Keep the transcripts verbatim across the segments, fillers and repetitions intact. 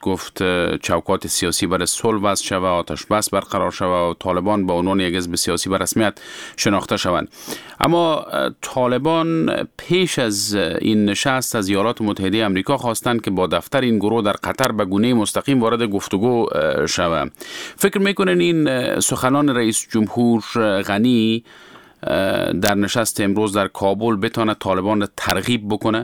گفت چوکات سیاسی برای صلح وضع شود، آتش بس برقرار شود و طالبان به عنوان یک حزب سیاسی به رسمیت شناخته شوند. اما طالبان پیش از این نشست از ایالات متحده آمریکا خواستند که با دفتر این گروه در قطر به گونه مستقیم وارد گفتگو شود. فکر میکنین این سخنان رئیس جمهور غنی در نشست امروز در کابل بتونه طالبان را ترغیب بکنه؟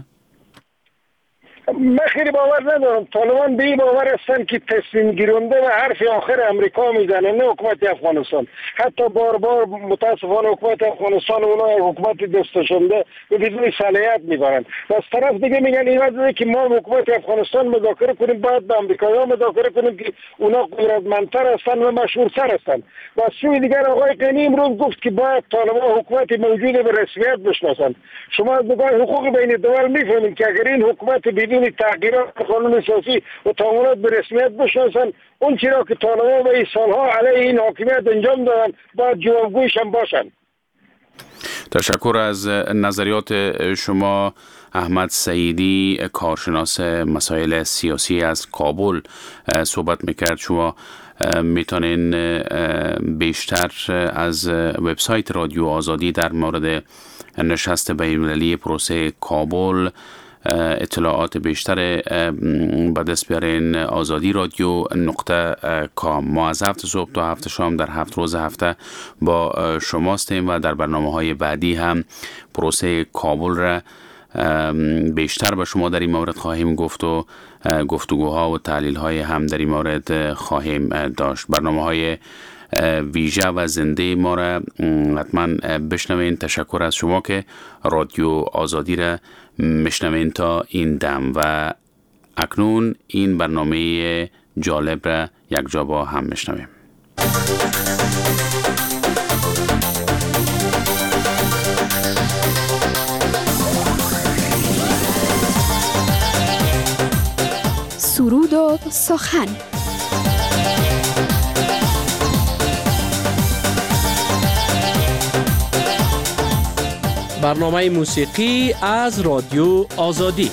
من خیلی باور ندارم. طالبان به این باور هستن که تصمیم گیرنده و حرف آخر امریکا میزنه، نه حکومت افغانستان. حتی بار بار متاسفانه حکومت افغانستان اونا حکومت دستشنده به بدون صلاحیت میبرن. و از طرف دیگه میگن این وضعه که ما حکومت افغانستان مذاکره کنیم، باید با امریکایی‌ها مذاکره کنیم که اونا قدرتمندتر هستن و مشهورتر هستن. و از سوی دیگر آقای غنی امروز گفت که باید طالبان حکومت موجود به رسمیت بشناسن. شما از نگاه حقوق بین الدول میفهمید که اگر این حکومت بدون تغییرات قانون اساسی و تعاملات به رسمیت بشناسن، اون چیزا که طالبان و این سالها علیه این حاکمیت انجام دادن باید جوابگویش هم باشن. تشکر از نظریات شما. احمد سعیدی، کارشناس مسائل سیاسی از کابل صحبت میکرد. شما میتونین بیشتر از وبسایت رادیو آزادی در مورد نشست بین‌المللی پروسه کابل اطلاعات بیشتر به دست بیارین. آزادی رادیو نقطه کام. ما از هفت صبح تا هفت شام در هفت روز هفته با شماستیم و در برنامه های بعدی هم پروسه کابل را بیشتر به شما در این مورد خواهیم گفت و گفتگوها و تحلیل های هم در این مورد خواهیم داشت. برنامه های ویژه و زنده ما را حتما بشنوین. تشکر از شما که رادیو آزادی را مشنوین تا این دم و اکنون این برنامه جالب را یک جا با هم مشنویم. سرود و سخن. برنامه موسیقی از رادیو آزادی.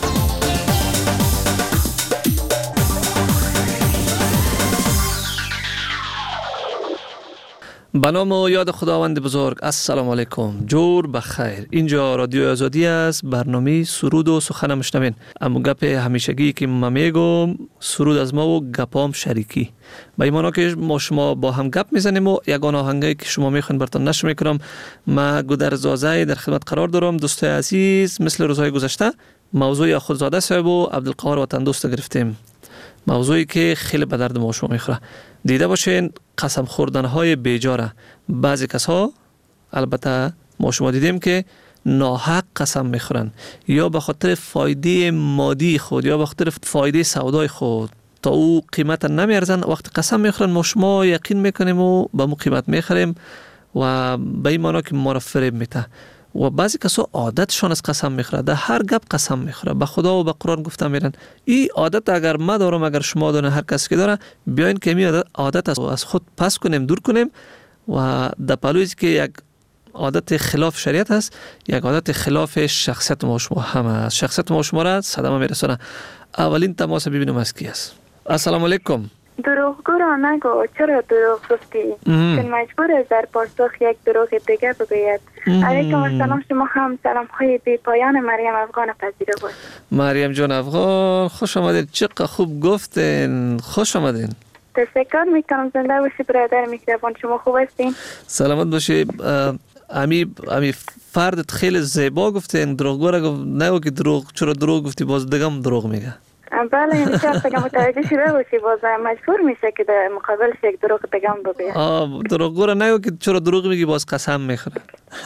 به نام و یاد خداوند بزرگ. السلام علیکم، جور بخیر. اینجا رادیو آزادی است. برنامه سرود و سخن میشنوین. اما گپ همیشگی که من میگم، سرود از ما و گپام شریکی. با ایمانا که ما شما با هم گپ میزنیم و یگان آهنگی که شما میخواین براتون نشر میکنم. ما گودر زازای در خدمت قرار دارم. دوستای عزیز، مثل روزهای گذشته موضوع خودزاده صاحب و عبدالقاهر وطن دوست گرفتیم. موضوعی که خیلی به درد ما شما میخوره. دیده باشین قسم خوردن های بیجاره. بعضی کس ها، البته ما شما دیدیم که ناحق قسم میخورن، یا به خاطر فایده مادی خود یا به خاطر فایده سودای خود تا او قیمت نمیارزن. وقت قسم میخورن ما شما یقین میکنیم و به مو قیمت میخریم و به این معنی که ما را فریب میده. و بعضی کسا عادتشان از قسم میخوره، در هر گپ قسم میخوره. به خدا و به قرآن گفته میرن این عادت اگر ما دارم، اگر شما دارن، هر کسی که داره، بیاین که می عادت از خود پس کنیم، دور کنیم و در پلوی که یک عادت خلاف شریعت هست، یک عادت خلاف شخصیت ما شما هم هست. شخصیت ما شما را صدمه میرسونه. اولین تماس ببینیم از کی است. السلام علیکم. دروغگو را نگو، چرا دروغ گفتی؟ چون مجبور است در پاسخ یک دروغ دیگه بگوید. علیکم السلام. شما هم سلام های بی پایان مریم افغان پذیره بود. مریم جان افغان، خوش آمدید. چقدر خوب گفتین، خوش آمدین. تشکر میکنم. زنده باشی برادر میکروفون. شما خوب هستین؟ سلامت باشی. امی امی فردت خیلی زیبا گفتین. دروغگو را گفت نگو که دروغ، چرا دروغ گفتی؟ باز دگم دروغ میگه. بله، این شخص که متوجه شده باشی باز مجبور میشه که در مقابلش یک دروغ دگم بگه. آه، دروغگو را نگو که چرا دروغ میگی، باز قسم میخوره.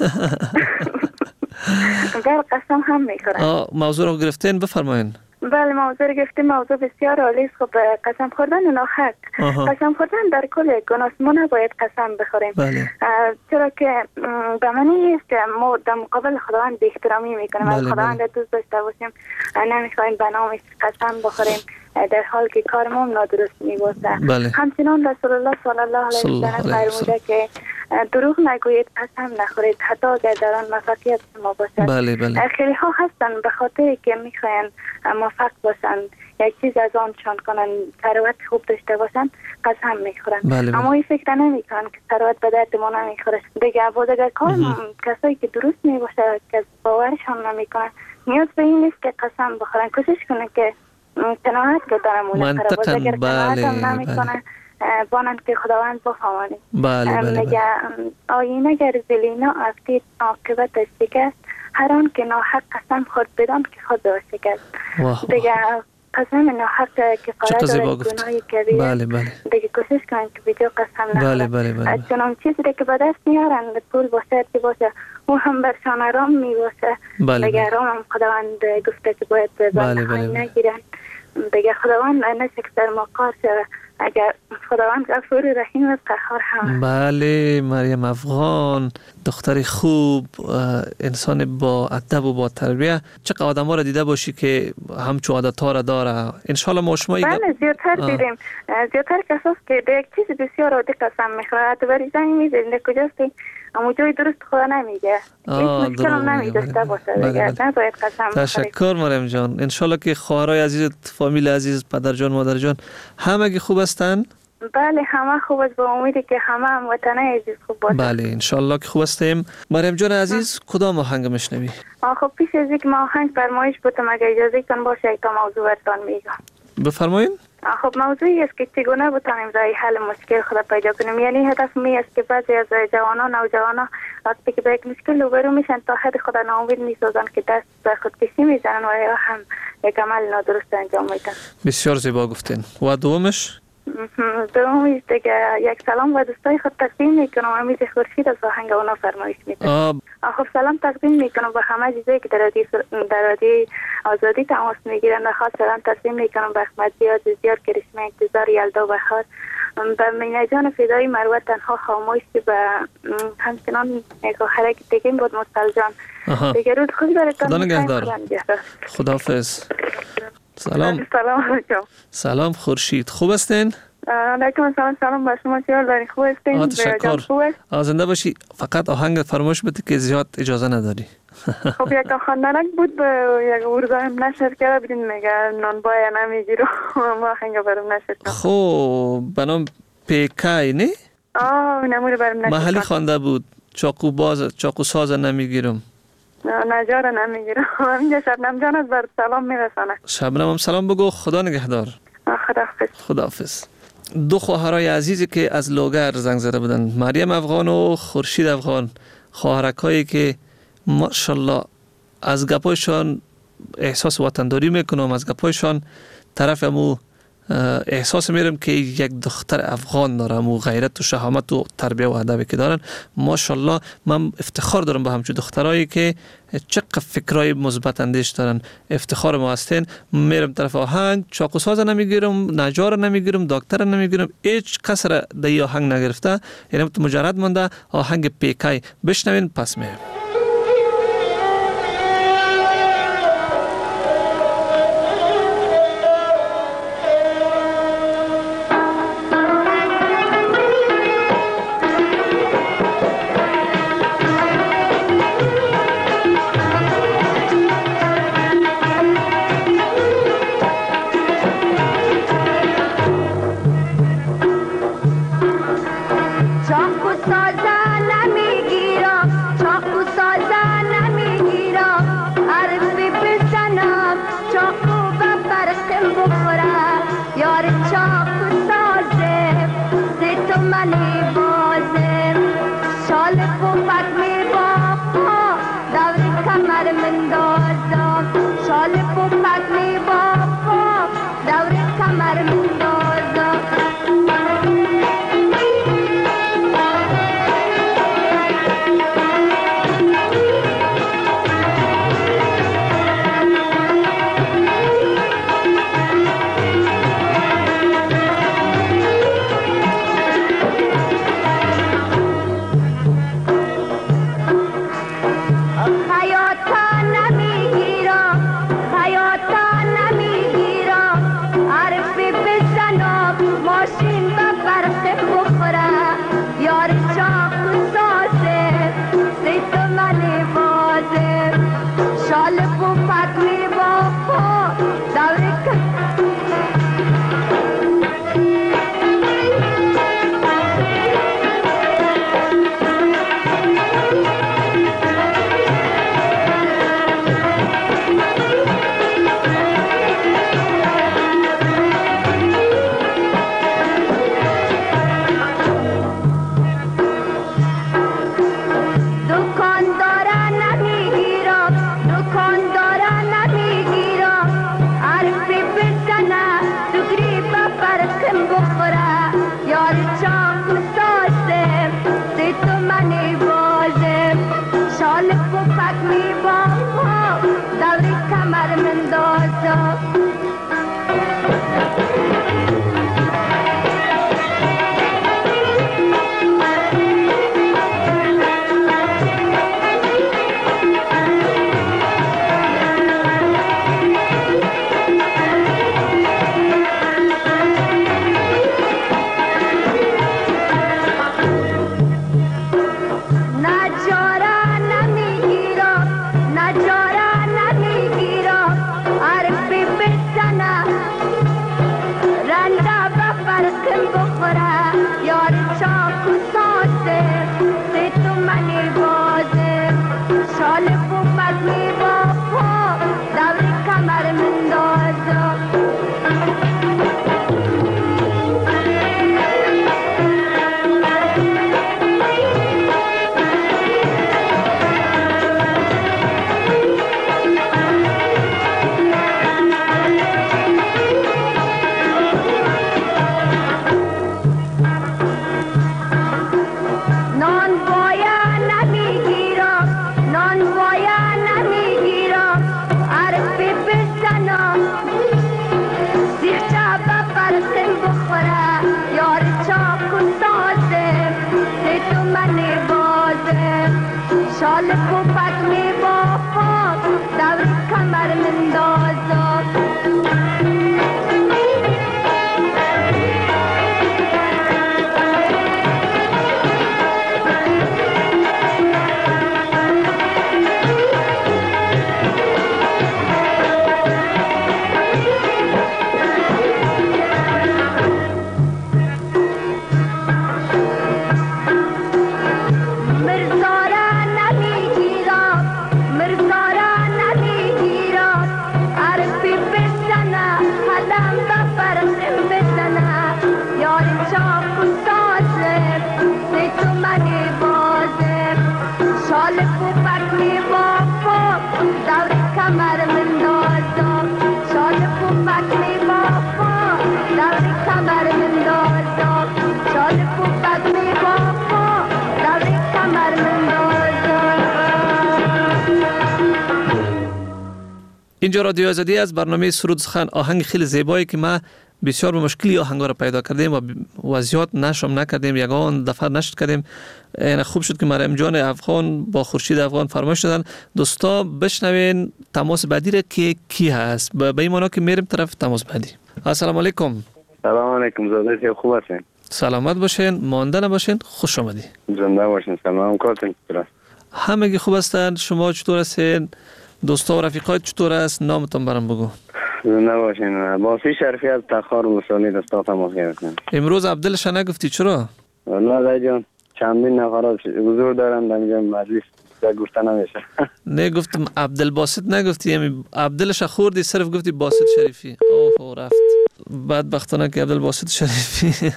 بله، قسم هم میخوره. آه، موضوع رو گرفتین، بفرمایین. بله، موضوع رو گفتیم. موضوع بسیار عالی است. خب قسم خوردن ناحق، قسم خوردن در کل گناه است. ما نباید قسم بخوریم. بله. چرا که به معنی است که ما در مقابل خداوند بی احترامی میکنیم. از خداوند دوست داشته باشیم، نمیخوایم به نامش قسم بخوریم در حال که کار ما نادرست میباشه. بله. همچنان رسول الله صلی الله علیه و سلم فرموده که دروغ نگویید، قسم نخورید، حتی اگر در آن موفقیت شما باشد. بله بله. خیلی ها هستن به خاطری که میخواین موفق باشن، یک چیز از آنشان کنن، ثروت خوب داشته باشن، قسم میخورن. بله بله. اما این فکر نمیکنن که ثروت به درد ما نمیخوره. دیگه باز اگر کار کسایی که درست میباشه که باورشان نمیکنن، نیاز به این نیست که قسم بخورن، کوشش کنن که قناعت دارن مونه خراب. باز اگر قناعت هم نمیکنن بانند که خداوند بفهمانی. بله بله. میگه آینه گر زلینا افتید عاقبت شکست، هر آن که ناحق قسم خورد بدان که خود را شکست. دیگه قسم ناحق کفاره داره، گناهی کبیره. بله بله. دیگه کوشش کنن که بیجا قسم نخورن. بله بله بله. چون چیزی که به دست میارن، پول باشه چی باشه، او هم برشان آرام میباشه. بله. دیگه آرام هم خداوند گفته که باید بزنهای نگیرن. دیگه خداوند نشه که در مقار شده. اگر خداوند غفور رحیم است، قهار هم. بله مریم افغان، دختر خوب، انسان با ادب و با تربیت. چقدر آدم‌ها را دیده باشی که همچون عادت‌ها را داره. ان شاء الله ما شما بله زیادتر دیدیم، زیادتر کساست که یک چیز بسیار عادی قسم میخوره، تو بری زنگ میزنی کجاستی، اما جای درست خدا نمیگه، هیچ مشکل هم نمیداشته باشه دیگه، نباید قسم بخوری. تشکر مریم جان. ان شاء الله که خواهرای عزیز، فامیل عزیز، پدر جان، مادر جان همگی خوب هستن؟ بله همه خوب است، با امیدی که همه هم وطنه عزیز خوب باشه. بله ان شاء الله که خوب هستیم. مریم جان عزیز کدام آهنگ میشنوی؟ خب پیش از اینکه ما آهنگ فرمایش بودم، اگه اجازه کن باشه یک تا موضوع براتون میگم. بفرمایید. خب موضوعی است که چگونه بتانیم راه حل مشکل خود پیدا کنیم. یعنی هدف می است که بعضی از جوانان و نوجوانان وقتی که به یک مشکل روبرو میشن تا حد خود ناامید میسازن که دست به خودکشی میزنن و یا هم یک عمل نادرست انجام میدن. بسیار زیبا گفتین. و دومش؟ دومیش دیگه یک سلام و دوستای خود تقدیم میکنم. امیز خورشید از آهنگ اونا فرمایش میکنم. خب سلام تقدیم میکنم به همه چیزایی که در رادیو در رادیو آزادی تماس میگیرن. خاص سلام تقدیم میکنم به احمد زیاد زیاد کرشمه انتظار یلدا بخار، به مینا جان فدای مروت تنها خاموش، به همچنان خواهرک دیگه بود مستل جان. دیگه روز خوش براتون. خدا نگهدار. خداحافظ. سلام. سلام علیکم. سلام خورشید، خوب هستین؟ علیکم السلام. سلام با شما، چطور داری؟ خوب هستین؟ تشکر. زنده باشی. فقط آهنگ فرمایش بده که زیاد اجازه نداری. خب یک خواندنک بود به یک ورزایم نشر کرده بدین میگه نان بای نمیگیرم ما آهنگ برام نشر کنم. خب بنام پیکای نه؟ آه نمونه برام نشر محلی خوانده بود چاقو باز چاقو ساز نمیگیرم. نجار نمیگیرم. اینجا شبنم جان از بر سلام میرسانه. شبنم هم سلام بگو. خدا نگهدار. خداحافظ. خداحافظ. دو خواهرای عزیزی که از لوگر زنگ زده بودن، مریم افغان و خورشید افغان، خواهرکایی که ماشاءالله از گپایشان احساس وطنداری میکنم، از گپایشان طرف امو احساس میرم که یک دختر افغان دارم و غیرت و شهامت و تربیه و ادبی که دارن. ماشاءالله من افتخار دارم به همچون دخترایی که چقدر فکرای مثبت اندیش دارن. افتخار ما هستین. میرم طرف آهنگ، چاقو ساز نمیگیرم، نجار نمیگیرم، دکتر نمیگیرم، هیچ کس را دی آهنگ نگرفته، یعنی مجرد مونده آهنگ پیکای. بشنوین پس میرم. بفرقم بخوره یار چاق و سازم سی تو منی بازم شال پوپک می بابا دوری کمر من دازم اینجا رادیو آزادی از برنامه سرود سخن آهنگ خیلی زیبایی که ما بسیار به مشکلی آهنگا را پیدا کردیم و و زیاد نشم نکردیم یگان دفعه نشد کردیم. این خوب شد که مریم جان افغان با خورشید افغان فرمایش دادن. دوستا بشنوین تماس بعدی را که کی هست به این معنا که میریم طرف تماس بعدی. السلام علیکم. سلام علیکم زاده خوب هستین؟ سلامت باشین، مانده نباشین، خوش آمدی. زنده باشین. سلام کارتون چطور است؟ همگی خوب هستن. شما چطور هستین؟ دوستا و رفیقات چطور است؟ نامتون برام بگو. زنده باشین. باسی شرفی از تخار مسالی دستا تماس گرفتم. امروز عبدالش نگفتی چرا؟ والله دای جان چندین نفر حضور دارن در اینجا مجلس گفته نمیشه. نه گفتم عبدالباسط نگفتی، یعنی عبدالش خوردی صرف گفتی باسط شریفی. اوه رفت. بدبختانه که عبدالباسط شریفی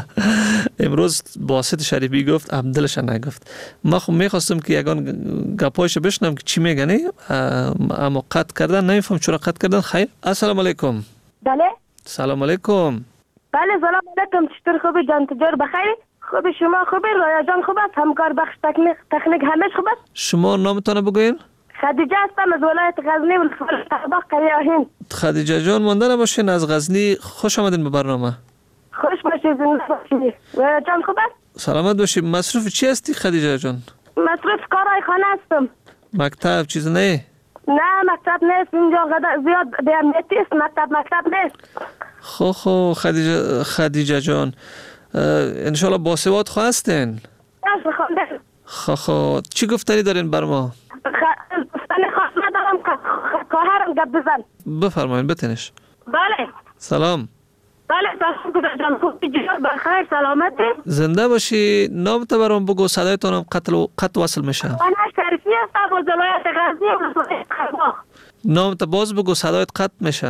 امروز باسط شریفی گفت عبدالش نگفت. ما خب میخواستم که یگان گپایش بشنم که چی میگنی اما قطع کردن نمیفهم چرا قطع کردن. خیر. السلام علیکم. بله سلام علیکم. بله سلام علیکم. چطور خوبی جان؟ تجار بخیر؟ خوبی شما خوبی؟ رایا جان خوب است؟ همکار بخش تکنیک تکنیک همش خوب است؟ شما نامتون بگوین؟ خدیجه هستم از ولایت غزنی ولایت طبق قریه آهین. خدیجه جان مانده نباشین از غزنی. خوش آمدین به برنامه. خوش باشید زنده باشید. رایا جان خوب است؟ سلامت باشید. مصروف چی هستی خدیجه جان؟ مصروف کارهای خانه هستم. مکتب چیز نه؟ نه مکتب نیست اینجا زیاد به امنیتی است. مکتب مکتب نیست. خو خو خدیجه خدیجه جان انشالله باسواد خو هستین؟ خو خو چی گفتنی دارین بر ما؟ گفتنی خواست ندارم کارم گپ بزن. بفرمایید بتنش. بله سلام. بله سلام کدر جان خوبی جان بخیر سلامتی؟ زنده باشی. نام تو برام بگو صدایتونم قطع قطع وصل میشه. من شریفی هستم از ولایت غزنی ولایت خرباخ. نام تو باز بگو صدایت قطع میشه.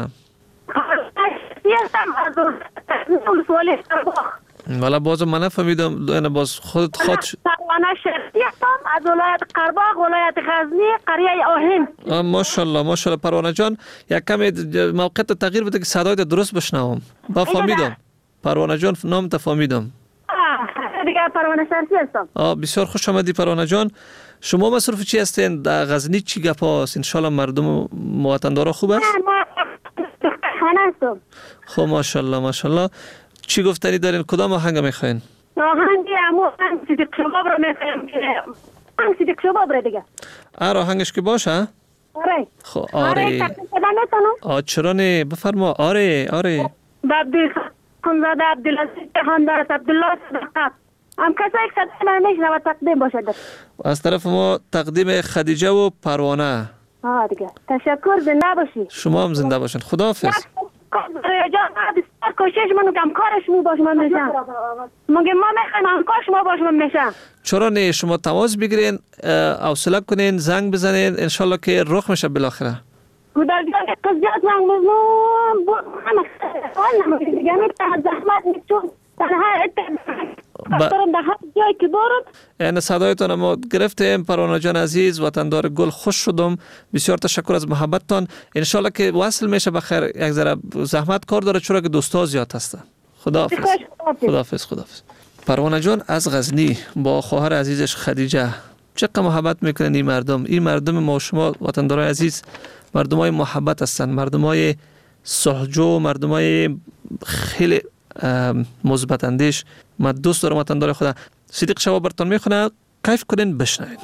شریفی هستم از ولایت خرباخ. والا باز من نفهمیدم. انا باز خودت خود پروانه شرقی هستم، از ولایت قرباغ، ولایت غزنی، قریه آهن. ماشاءالله ماشاءالله. پروانه جان یک کمی موقعیت تغییر بده که صدایت درست بشنوم. با فهمیدم پروانه جان، نام تا فهمیدم. دیگه پروانه شرقی هستم. آه بسیار خوش آمدی پروانه جان. شما مصروف چی هستین در غزنی؟ چی گپ هست؟ ان شاء الله مردم وطندارا خوب است؟ خانه هستم. خب ماشاءالله ماشاءالله. چی گفتنی دارین؟ کدام آهنگ میخواین؟ آهنگی امو آهنگ صدیق شباب رو میخوایم. آهنگ صدیق شباب رو دیگه. آره آهنگش که باشه؟ آره. خب آره. آره تقدیم بدن میتونم؟ آه چرا نه؟ بفرما. آره آره. عبدال خانزاده عبدالعزیز جهاندار عبدالله صدقات. هم کسایی که صدای من میشنوه تقدیم باشه. از طرف ما تقدیم خدیجه و پروانه. آه دیگه. تشکر، زنده باشی. شما هم زنده باشین. خداحافظ. جان بسیار کوشش منو کم کارش مو باش من میشم. مگه ما میخوایم هم کارش ما باش من میشم. چرا نه؟ شما تماس بگیرین، حوصله کنین، زنگ بزنین، ان شاء الله که رخ میشه بالاخره. خدا جان قضیات من مزنون بود همه حال نمیگه دیگه میتونه زحمت میچون تنها دارم در هر جایی که برم. این صدایتان ما گرفتیم پروانه جان عزیز، وطندار گل. خوش شدم. بسیار تشکر از محبتتان. ان شاء الله که وصل میشه بخیر. یک ذره زحمت کار داره چرا که دوستا زیاد هستن. خداحافظ. خداحافظ. خداحافظ. پروانه جان از غزنی با خواهر عزیزش خدیجه چقدر محبت میکنن این مردم. این مردم ما شما وطندارای عزیز مردمای محبت هستن، مردمای صلحجو، مردمای خیلی مثبت اندیش. من دوست دارم وطندار خدا. صدیق شباب براتون میخونه، کیف کنین، بشنوین.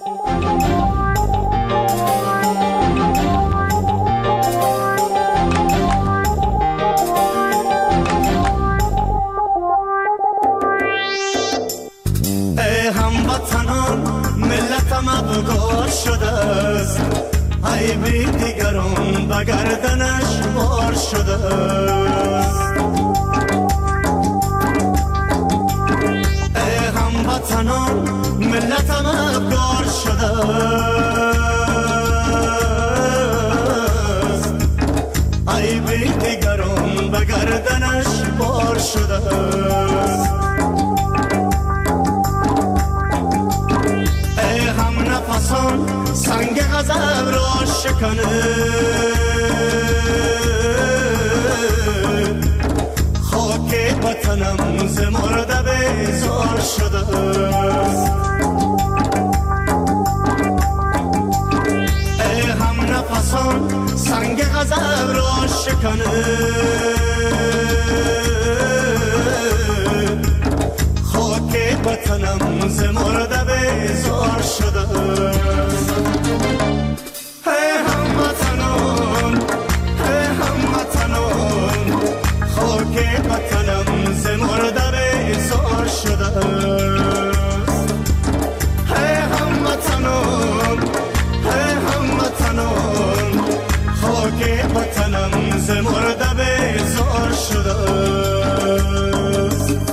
ای هموطنان ملتم ابگار شده است، ای بی دیگران به گردنش بار شده است. ای هموطنان ملتم ابگار شده است، ای بی دیگران به گردنش بار شده است. ای هم نفسان سنگ غضب را شکنه، خاک وطنم ز مرده بیزار شده است. ای هم نفسان سنگ غضب را شکنه، خاک وطنم ز مرده بیزار شده است. ای هموطنان، ای هموطنان، خاک وطنم ز مرده بیزار شده است. ای هموطنان، ای هموطنان، خاک وطنم ز مرده بیزار شده است.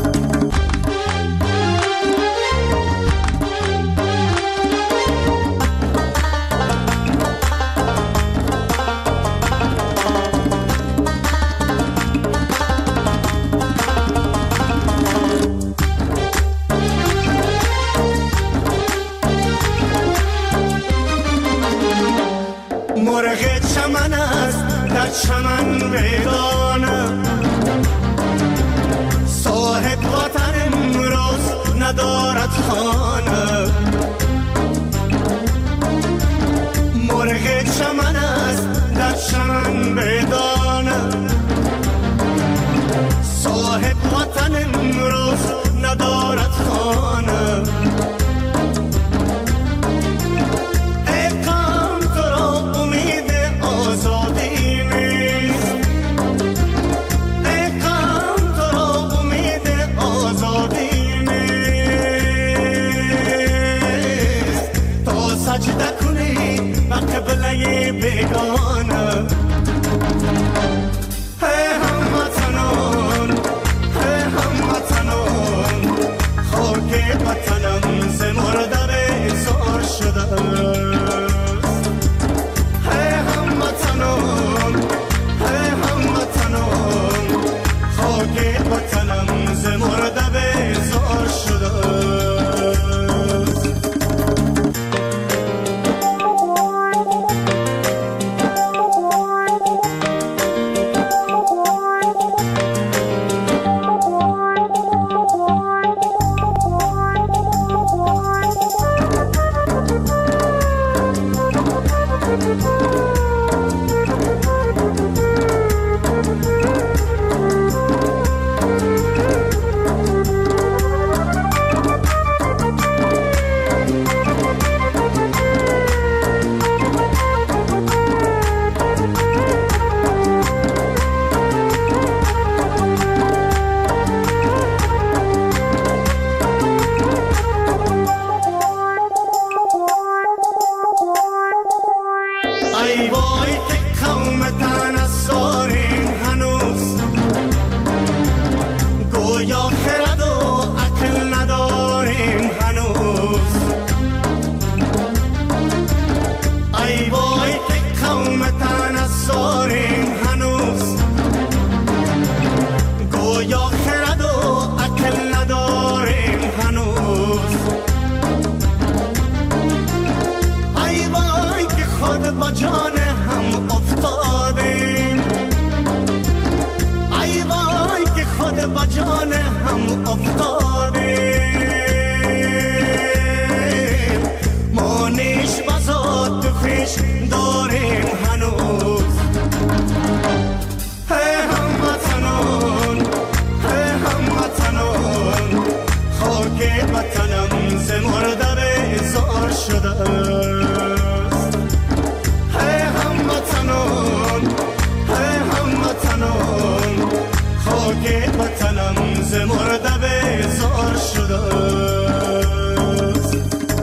مرغ چمن است در چمن ویرانه، صاحب وطن امروز ندارد خانه. مرغ چمن است در چمن ویرانه، صاحب وطن امروز ندارد خانه. بیگانه ای هموطنان، ای هموطنان، خاک وطنم ز مرده بیزار شده است. ای هموطنان، ای هموطنان، خاک وطنم ز مرده بیزار شده است. گویا خرد و عقل نداریم هنوز ای وای که قوم تنصاریم هنوز گویا خرد و عقل نداریم هنوز ای وای که خود با جان هم افتادیم ای وای که خود با جان هم افتادیم ما نیش بزاد تو پیش داریم هنوز هی هموطنان هی هموطنان خاک وطنم ز مرده بیزار شده است هی هموطنان هی هموطنان خاک وطنم ز مرده بیزار شده است.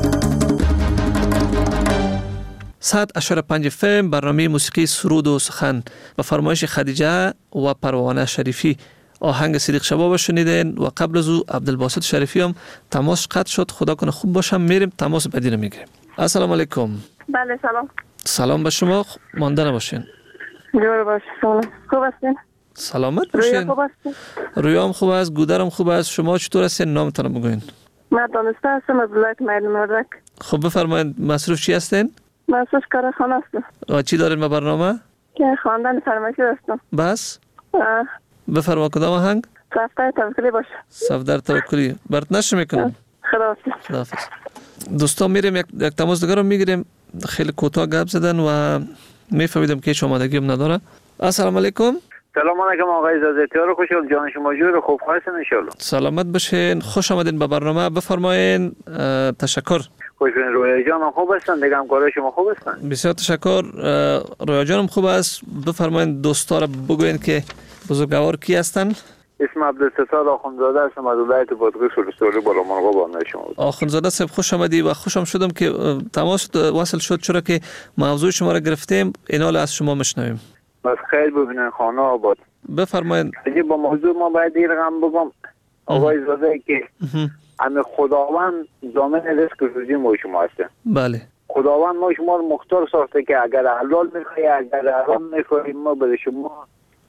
صد اشاره پنج فم برنامه موسیقی سرود و سخن و فرمایش خدیجه و پروانه شریفی. آهنگ صدیق شباب شنیدین و قبل از او عبدالباسط شریفی هم تماس قطع شد. خدا کنه خوب باشم. میریم تماس بعدی رو میگیریم. السلام علیکم. بله سلام. سلام به شما. مانده نباشین. جور باش. سلام. خوب هستین؟ سلامت باشین. رویا خوب هستین؟ رویام خوب است، گودرم خوب است. شما چطور هستین؟ نامتون بگوین. من دانسته هستم از ولایت میدان وردک. خب بفرمایید مصروف چی هستین؟ مصروف کارخانه هستم. و چی دارین به برنامه؟ که خواندن فرمایشی هستم. بس؟ آه. بفرما کدام آهنگ؟ صفدر توکلی باشه. صفدر توکلی. برات نشه میکنم. خداحافظ. خداحافظ. دوستان میریم یک, یک تماس دیگر رو میگیریم. خیلی کوتاه گپ زدن و میفهمیدم که هیچ آمادگی هم نداره. السلام علیکم. سلام علیکم آقای زادتیار، خوشحال جان شما جور خوب هستین ان شاء الله. سلامت باشین. خوش آمدین به برنامه. بفرمایین. تشکر. خوشبین. رویا جان خوب هستن دیگه، همکارای شما خوب هستن؟ بسیار تشکر. رویا جانم خوب است. بفرمایین دوستا را بگوین که بزرگوار کی هستن؟ اسم عبدالستار آخوندزاده هستم از ولایت بادغیس ولسوالی بالامرغاب بنده شما. آخوندزاده صاحب خوش آمدی و خوشم شدم که تماس وصل شد، چرا که موضوع شما را گرفتیم. اینال از شما میشنویم. بس خیلی ببینن خانه آباد. بفرمایید. اگه با موضوع ما باید دیر غم بگم آقای زاده که همه خداوند ضامن رزق روزی ما شما هسته. بله. خداوند ما شما رو مختار ساخته که اگر حلال میخوایی اگر حرام میخوایی ما به شما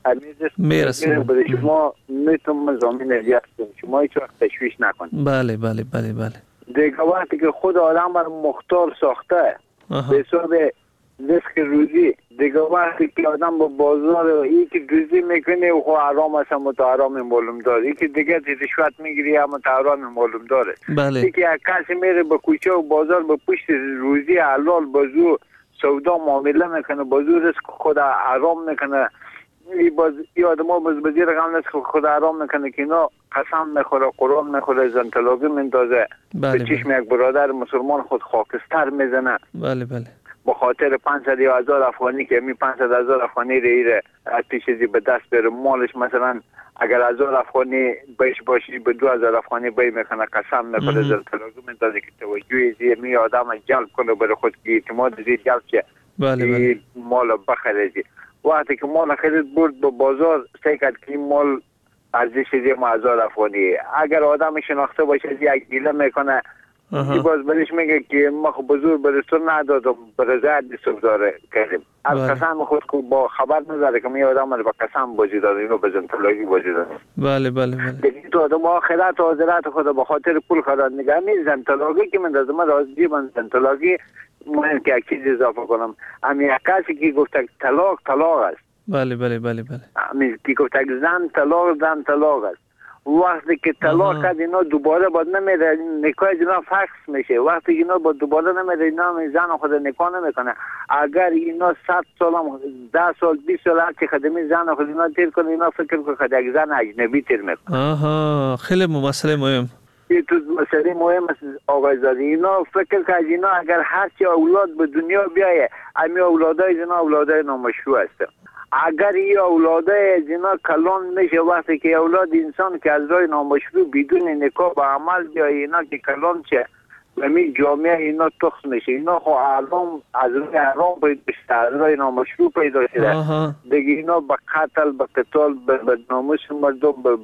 میرسیم. به شما میتونم ضامن رزق هستیم. شما هیچ وقت تشویش نکنید. بله بله بله بله. دیگه وقتی که خود آدم رو مختار ساخته به حساب رزق روزی، دیگه وقتی که آدم با بازار ای که روزی میکنه و خو حرام است اما تو حرام معلوم داره، ای که دیگه رشوت میگیری اما تو حرام معلوم داره. بله. ای که یک کسی میره به کوچه و بازار به پشت روزی حلال بازو سودا معامله میکنه، بازو رزق خود حرام میکنه. ای باز ای آدم‌ها باز بزیر غم رزق خود حرام میکنه که اینا قسم میخوره، قرآن میخوره، زنطلاقی میندازه. بله. به چشم یک برادر مسلمان خود خاکستر میزنه. بله بله. با خاطر پانصد یا هزار افغانی که می پانصد هزار افغانی ریره پیش ازی به دست بره مالش، مثلا اگر هزار افغانی بیش باشی به دو هزار افغانی بی میکنه، قسم میکنه، زلطلاقی میندازه که توجه ازی می آدم جلب کنه برای خود که اعتماد ازی جلب چه. بله بله. مال بخریزی وقتی که مال خرید برد به بازار سعی کرد که این مال ارزش ازی ما هزار افغانی، اگر آدم شناخته باشه ازی یک گیله میکنه ای باز برش میگه که ما خب بزرگ برستون ندادم به رضایت دیستم داره کردیم از قسم خود که با خبر نداره که می آدم رو به قسم بازی داده، اینو به زنطلاقی بازی داده. بله بله بله. دیگه تو آدم آخرت و حاضرت خود به خاطر پول خدا نگه نیست. زنطلاقی که من دازم راضی من زنطلاقی من که یک چیز اضافه کنم، همین یک کسی که گفته طلاق طلاق است. بله بله بله بله. همین که گفته زن طلاق زن طلاق است. وقتی که طلاق کرد اینا دوباره باید نمیره، نکاح اینا فکس میشه. وقتی اینا با دوباره نمیره اینا زن خود نکاح نمیکنه. اگر اینا صد سال هم ده سال بیست سال هرچی خدمی زن خود اینا تیر کنه، اینا فکر کنه خود یک زن اجنبی تیر میکنه. آها خیلی مسئله مهم. این تو مسئله مهم است آقای زادی. اینا فکر که اینا اگر هرچی اولاد به دنیا بیایه امی اولادای اینا اولادای نامشروع هستن. اگر این اولادای از اینا کلان میشه وقتی که اولاد انسان که از راه نامشروع بدون نکاح به عمل بیایه اینا که کلان چه و می جامعه اینا تخص میشه. اینا خو حرام از راه حرام پیدا شده، از راه نامشروع پیدا شده. دیگه اینا به قتل به قتال به ناموس مردم به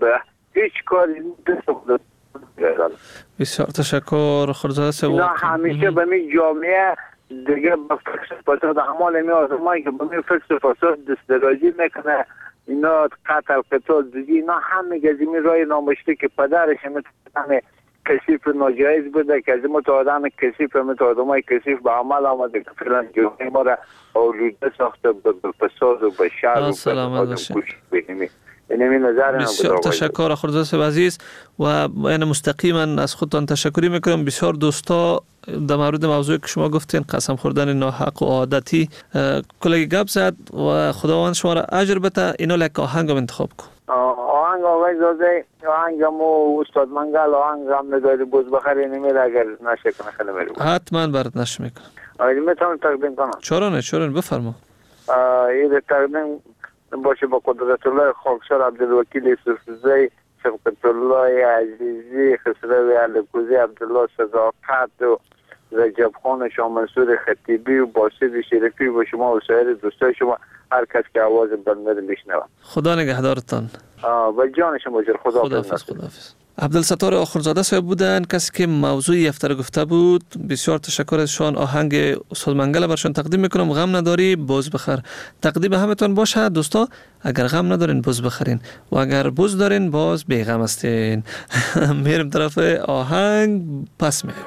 هیچ کاری دست خود بسیار تشکر خورزاده صاحب. اینا همیشه به می جامعه دیگه با فکر فساد اعمال می آدمایی که به می فکر فساد دسترازی میکنه، اینا قتل قتال دیگه اینا همه گزیمی رای نامشته که پدرش همه کثیف ناجایز بوده که از این متعادم کثیف متعادم های کثیف به عمل آمده که فیلن جمعه ما را آلوده ساخته به فساد و به شر و به آدم کشی بینیمی. بسیار تشکر خورزاده صاحب عزیز و این مستقیما از خودتان تشکری میکنم. بسیار دوستا در مورد موضوعی که شما گفتین قسم خوردن ناحق و عادتی کلگی گپ زد و خداوند شما را اجر بده. اینا لک آهنگ انتخاب کن. آهنگ آقای زاده آهنگ مو استاد منگل آهنگ هم نداری بوز بخری نمیره اگر نشه کنه خیلی میره حتما برات نشه میکنم. آیدی میتونم تقدیم کنم؟ چرا نه چرا نه بفرما. این تقدیم باشه با قدرت الله خاکسار عبدالوکیل سوفزی شفقت الله عزیزی خسروی علکوزی عبدالله صداقت و رجب خان شاه منصور خطیبی و باسد شریفی و شما و سایر دوستای شما هر کس که آواز بنده رو بشنوه. خدا نگهدارتان. و جان شما جر خدا خداحافظ. خداحافظ. عبدالستار آخرزاده صاحب بودن کسی که موضوع یفتر گفته بود. بسیار تشکر از شان. آهنگ استاد منگل برشان تقدیم میکنم. غم نداری باز بخر. تقدیم همتون باشه دوستا. اگر غم ندارین باز بخرین و اگر باز دارین باز بیغم هستین. میرم طرف آهنگ پس می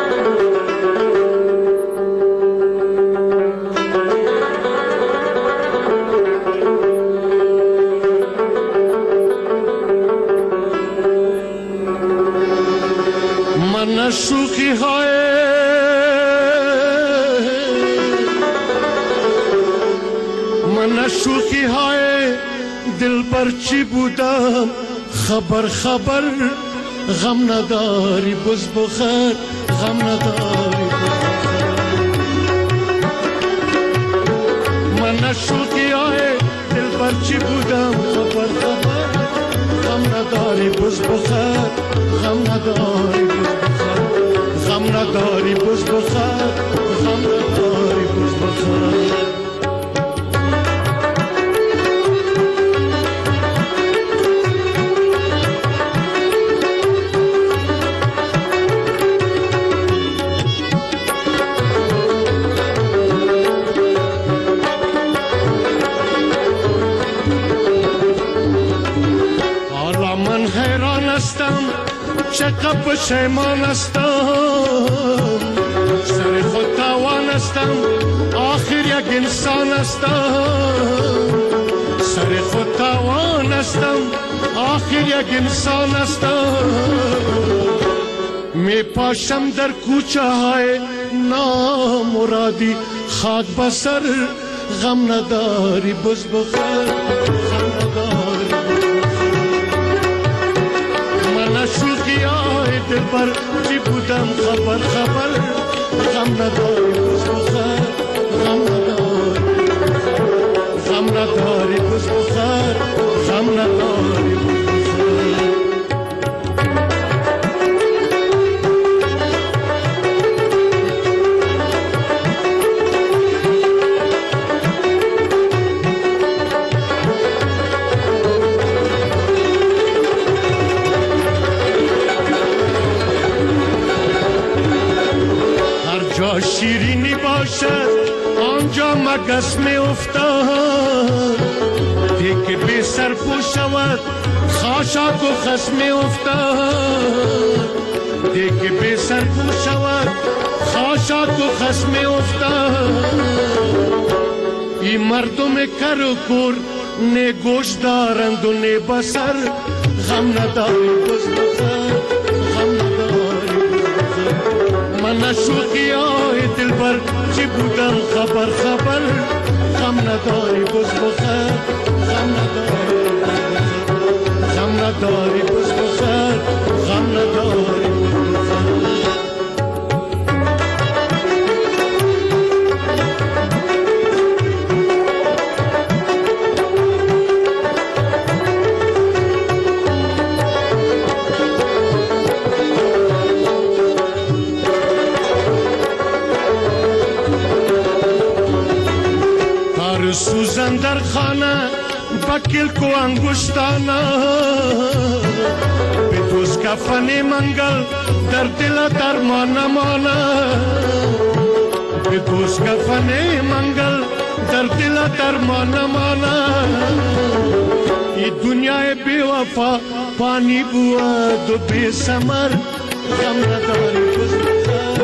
شوخی های من شوخی های دل بر چی بودم خبر خبر غم نداری بز بخیر غم نداری من شوخی های دل بر چی بودم خبر خبر غم نداری بز بخیر غم نداری غم نداری بز بخیر غم نداری بز بخیر حالا من حیران هستم چقدر پشیمان هستم سر خود تاوان هستم آخر یک انسان هستم سر خود تاوان هستم آخر یک انسان هستم می پاشم در کوچه های نامرادی خاک بسر غم نداری بز بخیر غم نداری من شوخی های دل بر چی بودم خبر خبر غم نداری بز بخیر غم نداری غم نداری بز بخیر غم نداری بز بخیر شیرینی باشد آنجا مگس می افتاد دیگه بی سر پو شود خاشاک و خس می افتاد دیگه بی سر پو شود خاشاک و خس می افتاد این مردم کر و کور نه گوش دارند و نه بسر غم نداری بز بخیر غم نداری من شوخی های دل بر چی بودم خبر خبر غم نداری بز بخیر غم نداری غم نداری بز بخیر غم نداری سوزن در خانه بکل کو انگشتانا کفن منگل در دل درمان نماند به دوست کفن منگل در دل درمان نماند ای دنیای بی وفا پانی بود و بی ثمر غم نداری بس بخیر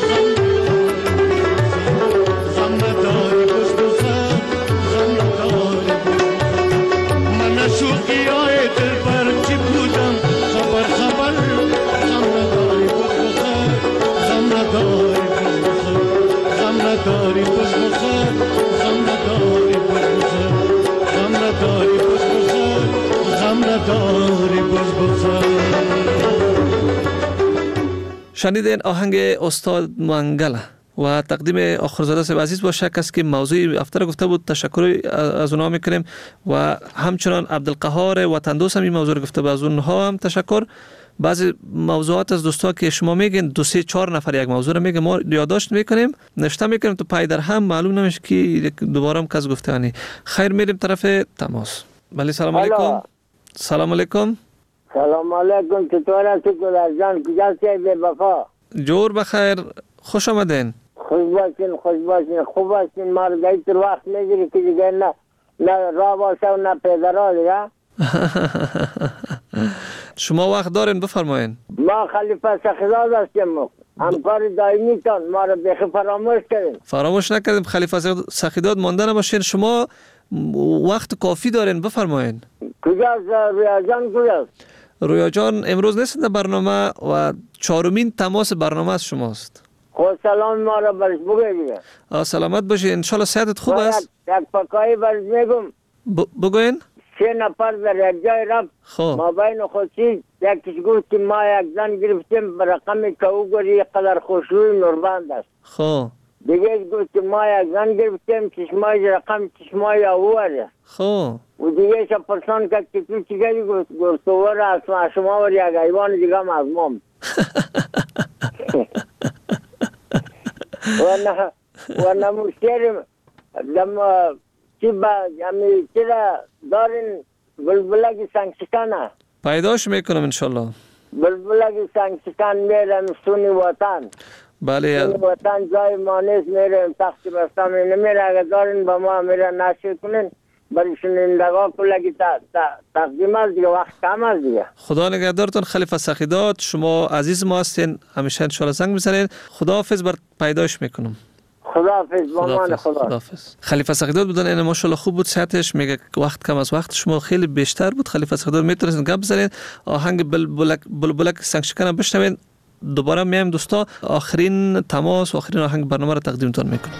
غم نداری بس بخیر غم نداری من شوقی های دل پر چی بودم خبر خبر غم نداری بس بخیر غم نداری بس بخیر غم نداری بس بخیر غم نداری بس بخیر غم نداری بس بخیر غم نداری بس بخیر. شنیدین آهنگ استاد منگل و تقدیم آخرزاده صاحب عزیز با شک است که موضوع هفته گفته بود. تشکر از اونها میکنیم و همچنان عبدالقهار وطن دوست هم این موضوع رو گفته بود، از اونها هم تشکر. بعضی موضوعات از دوستا که شما میگین دو سه چهار نفر یک موضوع رو میگه، ما یادداشت میکنیم نوشته میکنیم تو پای در هم معلوم نمیشه که دوباره هم کس گفته انی. خیر میریم طرف تماس. بله سلام علیکم. سلام علیکم. سلام علیکم. چطور هستی گلر جان؟ کجاست بی وفا؟ جور بخیر، خوش آمدین. خوش باشین خوش باشین خوب هستین. ما رو دیگر وقت میگیری که دیگه نه نه راه باشه و نه پیدرها دیگه. شما وقت دارین بفرمایین. ما خلیفه سخیداد هستیم، همکار دائمی تان، ما رو بخی فراموش کردیم. فراموش نکردیم. خلیفه سخیداد مانده نباشین. شما وقت کافی دارین بفرمایین. کجاست رویا جان؟ کجاست رویا جان؟ امروز نیست در برنامه و چهارمین تماس برنامه از شماست. خود سلام ما را برش بگوی دیگه. سلامت باشی، انشالله صحتت خوب است. یک پکایی برش میگم بگوین. سه نفر در یک جای رفت، ما بین خودشی یکیش گفت که ما یک زن گرفتیم به رقم که او گوری قدر خوشروی نوربند است. خب دیگه گفت که ما یک زن گرفتیم چشمای رقم چشمای اواره. خب و دیگه شا پرسان که تو چیگه گفت گفت اواره از شما وری یک ایوان دیگه هم از مام. و نه مشترم دم چی با یعنی چرا دارین بلبلگی سنگشکانه پیداش میکنم انشالله. بلبلگی سنگشکان میرم سونی وطن. بله سونی وطن جای ما نیست، میرم تختی بستم نمیره. اگر دارین با ما میره نشر کنین برای شنیندگاه کلگی تقدیم است دیگه، وقت کم است دیگه. خدا نگهدارتون خلیفه سخیداد، شما عزیز ما هستین، همیشه انشالله زنگ بزنین. خداحافظ، بر پیداش میکنم. خداحافظ. با من خدا. خداحافظ. خلیفه سخیداد بودن، این ماشاءالله خوب بود صحتش. میگه وقت کم از وقت شما خیلی بیشتر بود. خلیفه سخیداد میتونین گپ بزنین. آهنگ بلبلک بلبلک سنگشکن بشنوین. دوباره میایم دوستا، آخرین تماس و آخرین آهنگ برنامه رو تقدیمتون میکنم.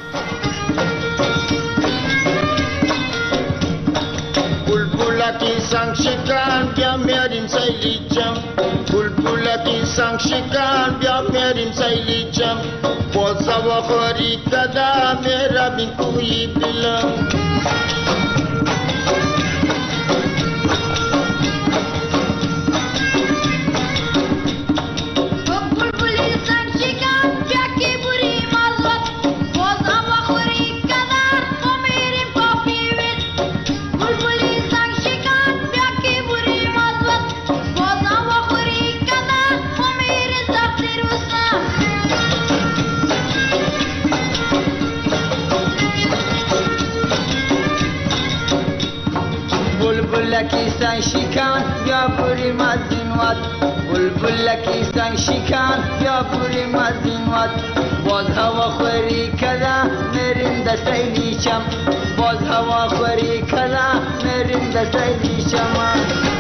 Bulbulaki sang shikan bia merim sailijam Bulbulaki sang shikan bia merim sailijam Boza wa khori kada mera bin kui bilam Bulbulaki sang shikan ya puri mazinwat Bulbulaki sang shikan ya puri mazinwat Boz hava khori kada merin da sayli cham Boz hava khori kada merin da sayli chama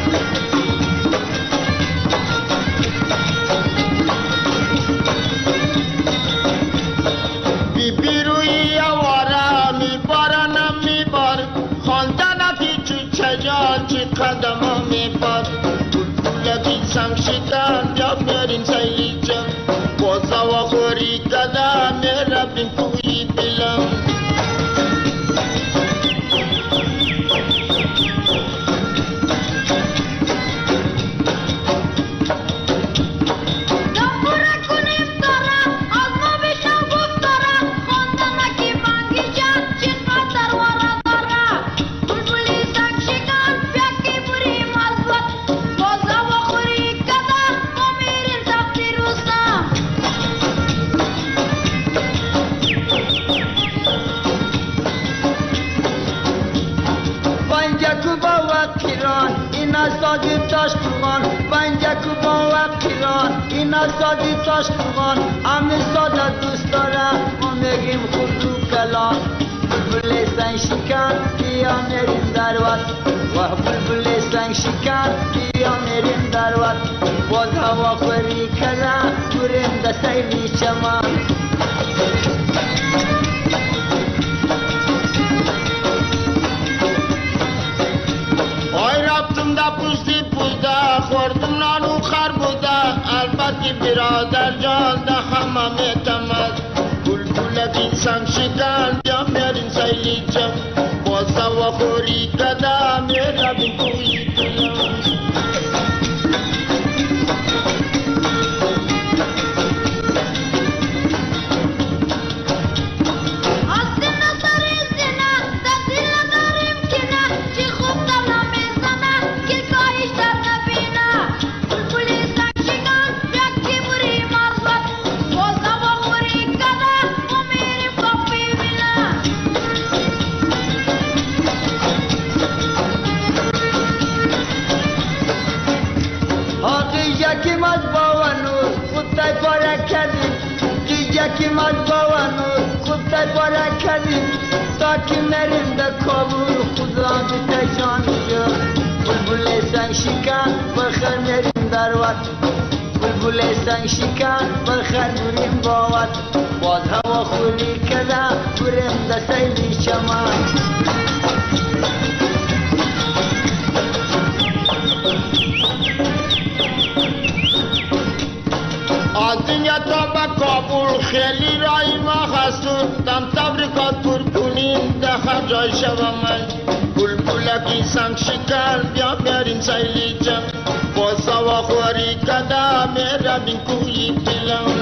Bibirui awara mi barana mi bar Khondana ki chuchajan chi qadama mi bar Bulbulaki sang shikan ya merin sayli cham Boz hava khori kada mera bin kui bilam پنجک با وقیران این سادی تاشقان همین ساده دوست دارم ما میگیم خودو کلان بلبل سنگ شکن بیا میریم در وقت و بلبل سنگ شکن بیا میریم در وقت باز هوا خوری کلا بریم در سیلی چمان آی رفتم در پوستی پوزده خوردم نانو خر بوده البته برادر جان ده همه میتمد بلبلک سنگ شکن بیا میرین سیلی چم باز هوا خوری کده میرم کوی کلان یکی مجبورانو خود تبارک کردیم تا که نریم در کابل خدا بیتشان شد بلبل سنگ شکن بخیر میریم در وقت بلبل سنگ شکن بخیر بریم با وقت باز هوا خوری کده بریم در سیلی چمان دنیا تا با کابل خیلی رای ما هستون دم تبریکات پر کنیم ده هر جای شبم من بلبلکی سنگ شکن بیا بیارین سیلی چم باز هوا خوری کده میرم کوی پلان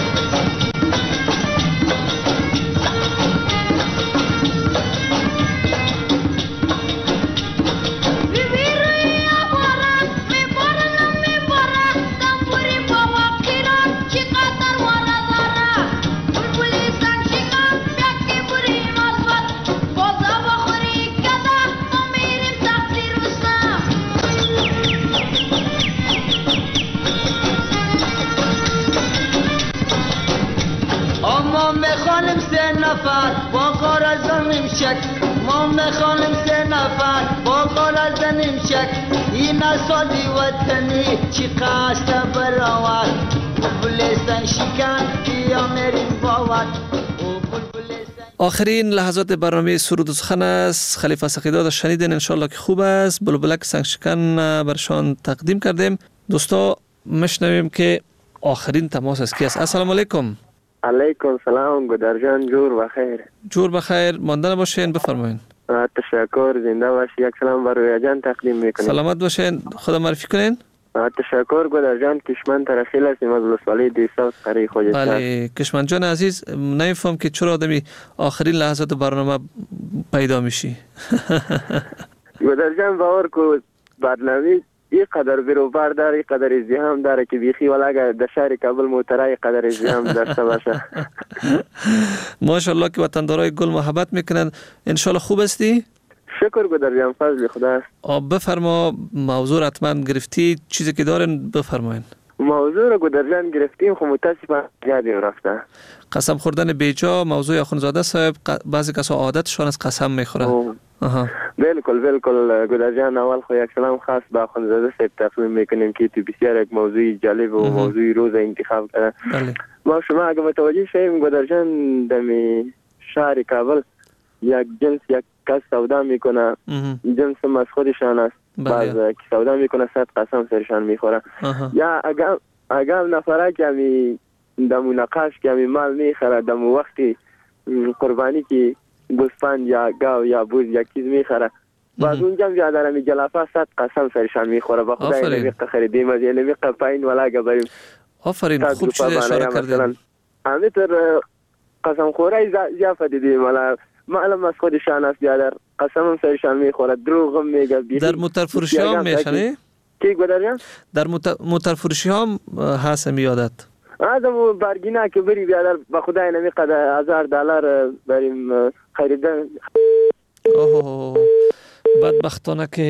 با کار از زنیم شک ما میخوانیم سه نفر با کار از زنیم شک این سادی وطنی چی قصد براوت بلبل سنگ شکن بیا میریم باوت آخرین لحظات برنامه سرود و سخن است. خلیفه سقیداد شنیدین، انشالله که خوب است. بلبلک سنگ شکن برشان تقدیم کردیم. دوستا مشنویم که آخرین تماس از کی است. السلام علیکم. علیکم سلام گودر جان، جور بخیر. جور بخیر، مانده نباشین، بفرمایین. تشکر، زنده باشی. یک سلام برای جان تقدیم میکنیم. سلامت باشین، خدا معرفی کنین. تشکر گودر جان. کشمن ترخیل هستیم از ولسوالی دیساوت قری خوجستان. بله کشمن جان عزیز، نمیفهم که چرا آدمی آخرین لحظات برنامه پیدا میشی. گودر جان باور کو برنامه این قدر بیروبر داره، این قدر ازدحام داره که بیخی ولی اگر در شهر کابل موتره این قدر ازدحام داشته باشه. ماشاءالله که وطندارای گل محبت میکنن. انشالله خوب هستی؟ شکر گودر جان، فضل خدا است. بفرما، موضوع حتما گرفتی، چیزی که دارن بفرمایین. موضوع رو گودر جان گرفتیم، خب متاسفانه یادم رفته. قسم خوردن بیجا موضوع آخوندزاده صاحب، بعضی کسا عادتشان از قسم میخورن. بالکل بالکل گودر جان، اول خو یک سلام خاص به آخوندزاده صاحب تقدیم میکنیم که تو بسیار یک موضوع جالب و موضوع روز انتخاب کرده. بله. ما شما اگه متوجه شویم گودر جان، دمی شهر کابل یک جنس یک کس سودا میکنه، جنس از خودشان است. بعض که سودا میکنه صد قسم سرشان میخوره. یا اگر اگر نفره که همی دمو نقاش که همی مال میخوره، دمو وقتی قربانی که گوسفند یا گاو یا بوز یا چیز میخوره، باز اونجا هم یاد دارم جلافه صد قسم سرشان میخوره. با خدا این نمیقه خریدیم از این نمیقه پایین ولا گبریم. آفرین، خوب چیز اشاره کردیم. همینطور قسم خوره زیافه دیدیم ولی معلوم از خودشان است، بیادر قسم هم سرشان میخوره، دروغ هم میگه. در موترفروشی هم میشنی؟ کی گودر جان؟ در موترفروشی هم هست میادت؟ آدمو برگینا که بری بیادر با خدای نمیقدر هزار دلار بریم خریدن. اوه بدبختانه که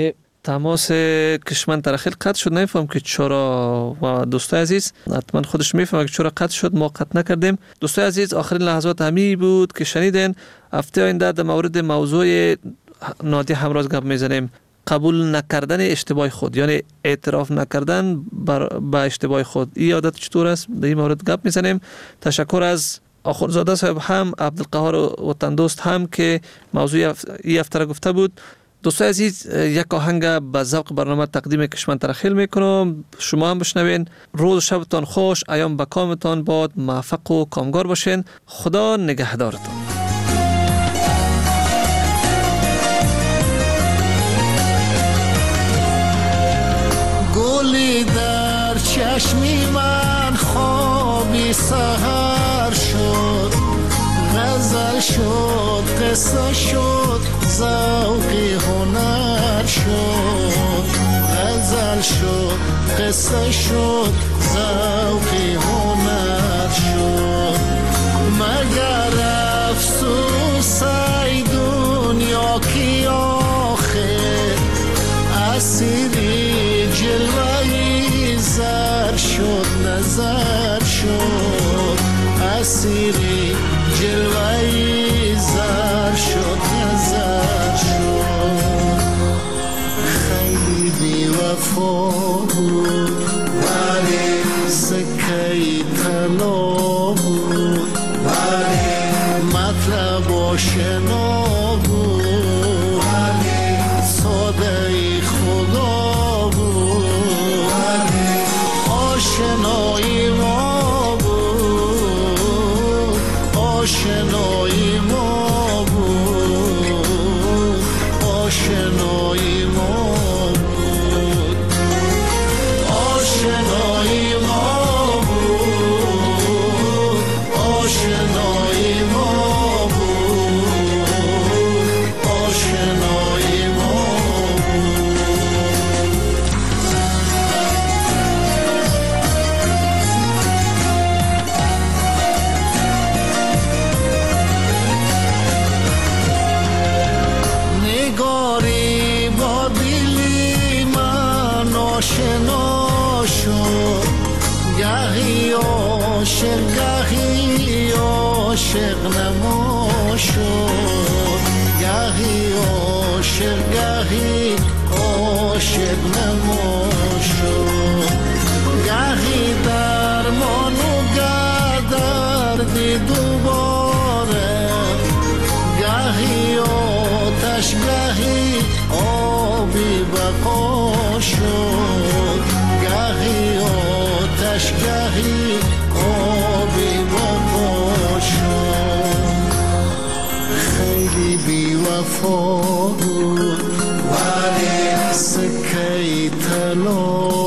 تماس کشمن ترخیل قطع شد. نمیفهم که چرا و دوستای عزیز حتما خودش میفهمه که چرا قطع شد، ما قطع نکردیم. دوستای عزیز آخرین لحظات همی بود که شنیدین. هفته آینده در مورد موضوع نادی همراز گپ میزنیم، قبول نکردن اشتباه خود، یعنی اعتراف نکردن به اشتباه خود. این عادت چطور است؟ در این مورد گپ میزنیم. تشکر از آخونزاده صاحب هم، عبدالقهار وطن دوست هم که موضوع این هفته را گفته بود. دوستای عزیز یک آهنگ به ذوق برنامه تقدیم کشمن ترخیل میکنم، شما هم بشنوین. روز شبتان خوش، ایام به کامتان باد، موفق و کامگار باشین. خدا نگهدارتان. گلی در چشمی من خوابی سحر شد، غزل شد، قصه شد، ذوقی هنر شد. غزل شد، قصه شد، ذوقی هنر شد. مگر افسوس ای دنیا کی آخر اسیری جلوهی زر شد، نظر شد. اسیری جلوهی زر شد، نظر شد. خیلی بی وفا بود ولی سکهی طلا بود، ولی مطلب آشنا بود، ولی ساده خدا بود، ولی آشنایی ما بود، آشنایی ما بود، آشنایی ما بود، آشنایی ما بود، آشنایی ما بود، آشنایی ما نگاری با دلی من آشنا شد، گهی عاشق گهی عاشق نما شد، گهی عاشق گهی عاشق نما شد. گهی درمان و گه دردی دوباره، گهی آتش گهی آبی بقا شد، گهی آتش گهی آبی بقا شد. خیلی بی وفا بود ولی سکهی طلا